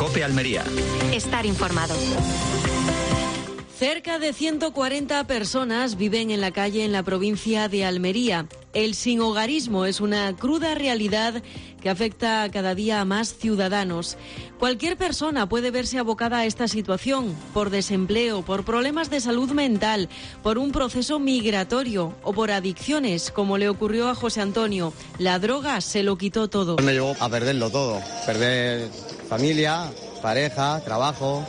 COPE Almería. Estar informado. Cerca de 140 personas viven en la calle en la provincia de Almería. El sinhogarismo es una cruda realidad que afecta cada día a más ciudadanos. Cualquier persona puede verse abocada a esta situación por desempleo, por problemas de salud mental, por un proceso migratorio o por adicciones, como le ocurrió a José Antonio. La droga se lo quitó todo. Me llevó a perderlo todo, perder familia, pareja, trabajo,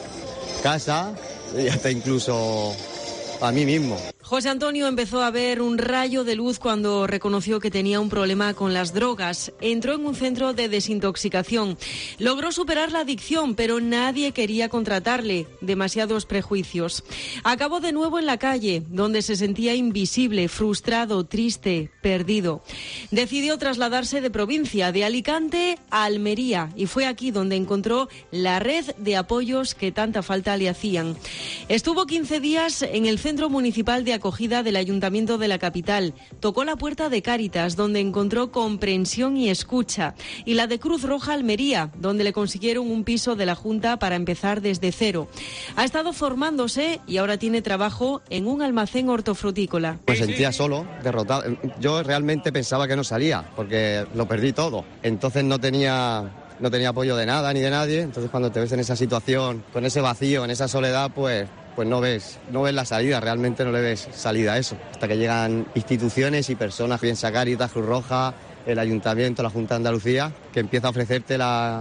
casa y hasta incluso a mí mismo. José Antonio empezó a ver un rayo de luz cuando reconoció que tenía un problema con las drogas. Entró en un centro de desintoxicación. Logró superar la adicción, pero nadie quería contratarle. Demasiados prejuicios. Acabó de nuevo en la calle, donde se sentía invisible, frustrado, triste, perdido. Decidió trasladarse de provincia, de Alicante a Almería, y fue aquí donde encontró la red de apoyos que tanta falta le hacían. Estuvo 15 días en el Centro Municipal de Acogida del Ayuntamiento de la capital. Tocó la puerta de Cáritas, donde encontró comprensión y escucha, y la de Cruz Roja Almería, donde le consiguieron un piso de la Junta para empezar desde cero. Ha estado formándose y ahora tiene trabajo en un almacén hortofrutícola. Me sentía solo, derrotado. Yo realmente pensaba que no salía, porque lo perdí todo. Entonces no tenía apoyo de nada ni de nadie. Entonces cuando te ves en esa situación, con ese vacío, en esa soledad, pues no ves la salida, realmente no le ves salida a eso. Hasta que llegan instituciones y personas, piensa Cáritas, Cruz Roja, el Ayuntamiento, la Junta de Andalucía, que empieza a ofrecerte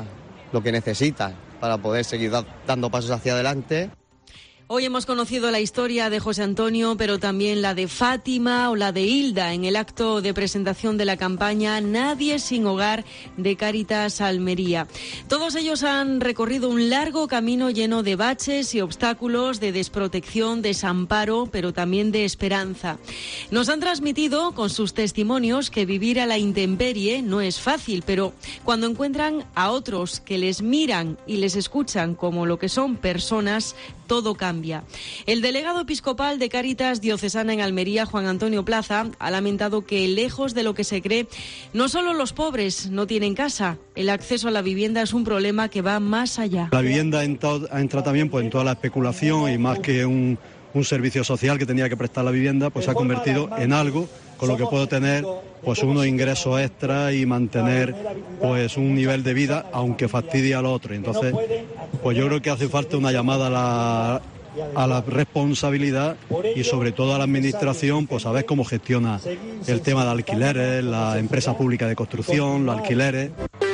lo que necesitas para poder seguir dando pasos hacia adelante. Hoy hemos conocido la historia de José Antonio, pero también la de Fátima o la de Hilda en el acto de presentación de la campaña Nadie sin Hogar de Cáritas Almería. Todos ellos han recorrido un largo camino lleno de baches y obstáculos, de desprotección, desamparo, pero también de esperanza. Nos han transmitido con sus testimonios que vivir a la intemperie no es fácil, pero cuando encuentran a otros que les miran y les escuchan como lo que son personas, todo cambia. El delegado episcopal de Cáritas Diocesana en Almería, Juan Antonio Plaza, ha lamentado que, lejos de lo que se cree, no solo los pobres no tienen casa. El acceso a la vivienda es un problema que va más allá. La vivienda ha entrado también en toda la especulación, y más que un servicio social que tenía que prestar la vivienda, pues se ha convertido en algo con lo que puedo tener pues unos ingresos extras y mantener pues un nivel de vida, aunque fastidie al otro. Entonces, pues yo creo que hace falta una llamada a la responsabilidad y sobre todo a la administración, pues a ver cómo gestiona el tema de alquileres, la empresa pública de construcción, los alquileres.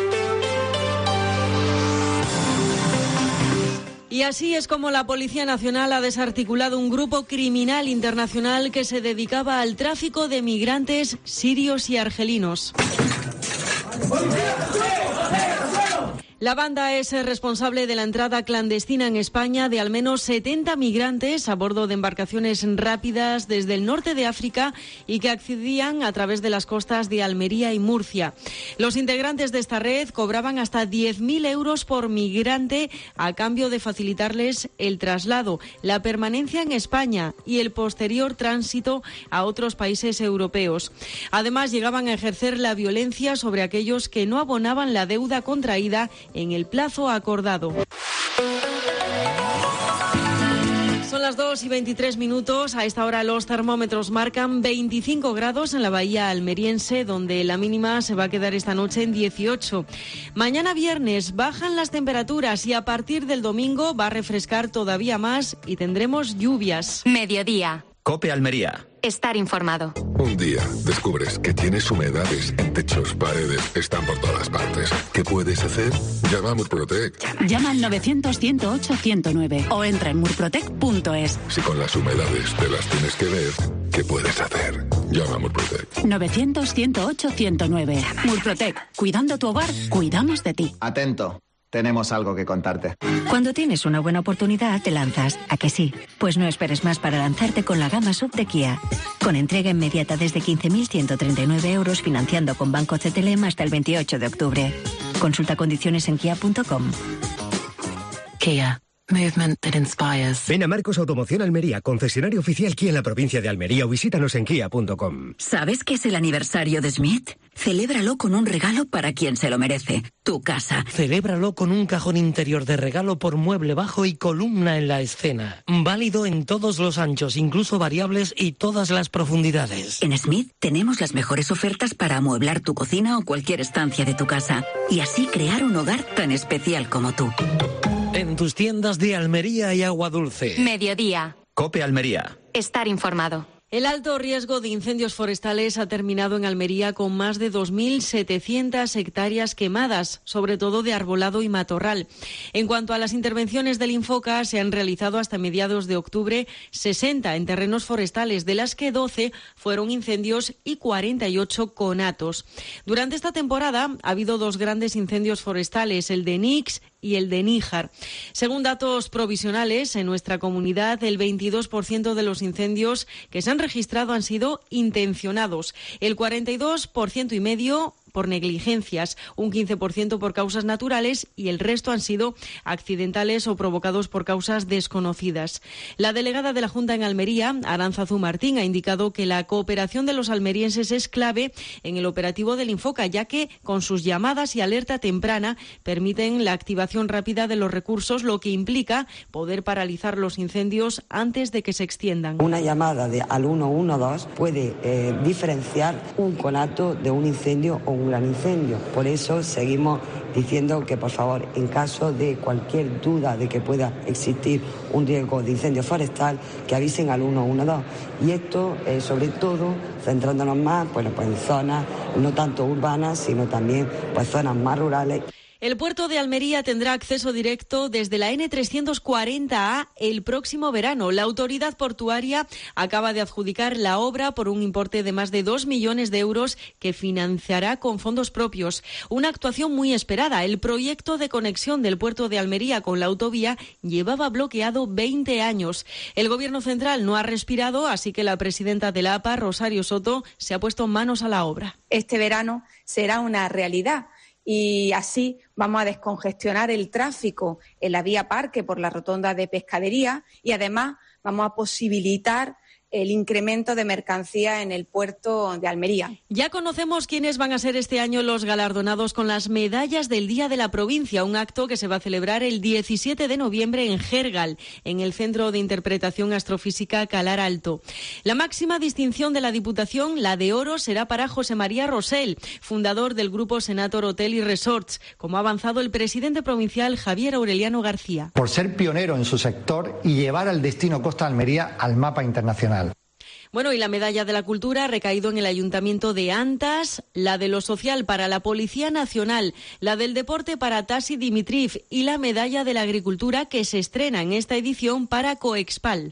Y así es como la Policía Nacional ha desarticulado un grupo criminal internacional que se dedicaba al tráfico de migrantes sirios y argelinos. La banda es responsable de la entrada clandestina en España de al menos 70 migrantes a bordo de embarcaciones rápidas desde el norte de África y que accedían a través de las costas de Almería y Murcia. Los integrantes de esta red cobraban hasta 10.000 euros por migrante a cambio de facilitarles el traslado, la permanencia en España y el posterior tránsito a otros países europeos. Además, llegaban a ejercer la violencia sobre aquellos que no abonaban la deuda contraída en el plazo acordado. Son las 2:23. A esta hora los termómetros marcan 25 grados en la bahía almeriense, donde la mínima se va a quedar esta noche en 18. Mañana viernes bajan las temperaturas y a partir del domingo va a refrescar todavía más y tendremos lluvias. Mediodía. COPE Almería. Estar informado. Un día descubres que tienes humedades en techos, paredes, están por todas partes. ¿Qué puedes hacer? Llama a Murprotec. Llama al 900-108-109 o entra en murprotec.es. Si con las humedades te las tienes que ver, ¿qué puedes hacer? Llama a Murprotec. 900-108-109. Murprotec. Cuidando tu hogar, cuidamos de ti. Atento. Tenemos algo que contarte. Cuando tienes una buena oportunidad, te lanzas. ¿A que sí? Pues no esperes más para lanzarte con la gama SUV de Kia. Con entrega inmediata desde 15.139 euros, financiando con Banco CTLM hasta el 28 de octubre. Consulta condiciones en kia.com. Kia. Movement that inspires. Ven a Marcos Automoción Almería, concesionario oficial Kia en la provincia de Almería, o visítanos en kia.com. ¿Sabes qué es el aniversario de Smith? Celébralo con un regalo para quien se lo merece. Tu casa. Celébralo con un cajón interior de regalo por mueble bajo y columna en la escena. Válido en todos los anchos, incluso variables y todas las profundidades. En Smith tenemos las mejores ofertas para amueblar tu cocina o cualquier estancia de tu casa. Y así crear un hogar tan especial como tú. En tus tiendas de Almería y Agua Dulce. Mediodía. COPE Almería. Estar informado. El alto riesgo de incendios forestales ha terminado en Almería con más de 2.700 hectáreas quemadas, sobre todo de arbolado y matorral. En cuanto a las intervenciones del Infoca, se han realizado hasta mediados de octubre 60 en terrenos forestales, de las que 12 fueron incendios y 48 conatos. Durante esta temporada ha habido 2 grandes incendios forestales, el de Nix y el de Níjar. Según datos provisionales, en nuestra comunidad el 22% de los incendios que se han registrado han sido intencionados, el 42,5% por negligencias, un 15% por causas naturales y el resto han sido accidentales o provocados por causas desconocidas. La delegada de la Junta en Almería, Arantzazu Martín, ha indicado que la cooperación de los almerienses es clave en el operativo del Infoca, ya que con sus llamadas y alerta temprana permiten la activación rápida de los recursos, lo que implica poder paralizar los incendios antes de que se extiendan. Una llamada al 112 puede diferenciar un conato de un incendio o un gran incendio. Por eso seguimos diciendo que, por favor, en caso de cualquier duda de que pueda existir un riesgo de incendio forestal, que avisen al 112. Y esto, sobre todo, centrándonos más en zonas no tanto urbanas, sino también zonas más rurales. El puerto de Almería tendrá acceso directo desde la N340A el próximo verano. La autoridad portuaria acaba de adjudicar la obra por un importe de más de 2 millones de euros que financiará con fondos propios. Una actuación muy esperada. El proyecto de conexión del puerto de Almería con la autovía llevaba bloqueado 20 años. El Gobierno central no ha respirado, así que la presidenta de la APA, Rosario Soto, se ha puesto manos a la obra. Este verano será una realidad. Y así vamos a descongestionar el tráfico en la vía Parque por la rotonda de Pescadería y además vamos a posibilitar el incremento de mercancía en el puerto de Almería. Ya conocemos quiénes van a ser este año los galardonados con las medallas del Día de la Provincia, un acto que se va a celebrar el 17 de noviembre en Gergal, en el Centro de Interpretación Astrofísica Calar Alto. La máxima distinción de la Diputación, la de oro, será para José María Rosell, fundador del grupo Senator Hotel y Resorts, como ha avanzado el presidente provincial Javier Aureliano García. Por ser pionero en su sector y llevar al destino Costa Almería al mapa internacional. Bueno, y la medalla de la cultura ha recaído en el Ayuntamiento de Antas, la de lo social para la Policía Nacional, la del deporte para Tasi Dimitriv y la medalla de la agricultura que se estrena en esta edición para Coexpal.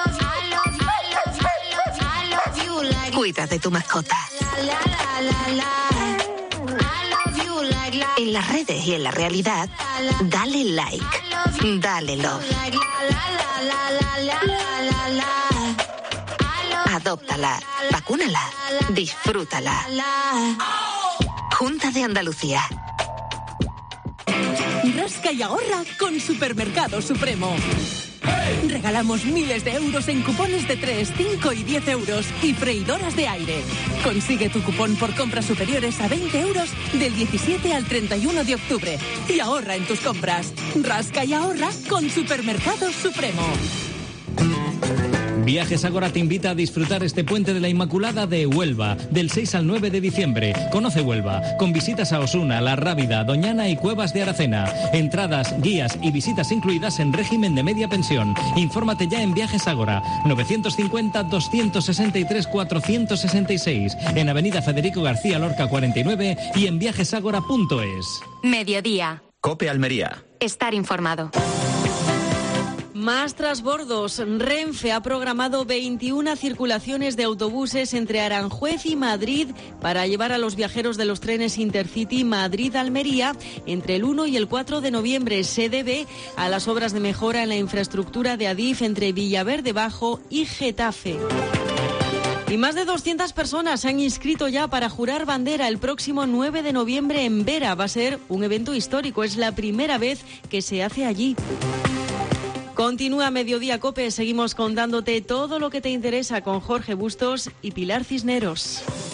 Cuida de tu mascota. En las redes y en la realidad, dale like, dale love. Adóptala, vacúnala, disfrútala. Junta de Andalucía. Rasca y ahorra con Supermercado Supremo. Regalamos miles de euros en cupones de 3, 5 y 10 euros y freidoras de aire. Consigue tu cupón por compras superiores a 20 euros del 17 al 31 de octubre y ahorra en tus compras. Rasca y ahorra con Supermercado Supremo. Viajes Ágora te invita a disfrutar este puente de la Inmaculada de Huelva, del 6 al 9 de diciembre. Conoce Huelva, con visitas a Osuna, La Rábida, Doñana y Cuevas de Aracena. Entradas, guías y visitas incluidas en régimen de media pensión. Infórmate ya en Viajes Ágora, 950-263-466, en Avenida Federico García Lorca 49 y en viajesagora.es. Mediodía. COPE Almería. Estar informado. Más trasbordos. Renfe ha programado 21 circulaciones de autobuses entre Aranjuez y Madrid para llevar a los viajeros de los trenes Intercity Madrid-Almería entre el 1 y el 4 de noviembre. Se debe a las obras de mejora en la infraestructura de Adif entre Villaverde Bajo y Getafe. Y más de 200 personas se han inscrito ya para jurar bandera el próximo 9 de noviembre en Vera. Va a ser un evento histórico, es la primera vez que se hace allí. Continúa Mediodía Cope, seguimos contándote todo lo que te interesa con Jorge Bustos y Pilar Cisneros.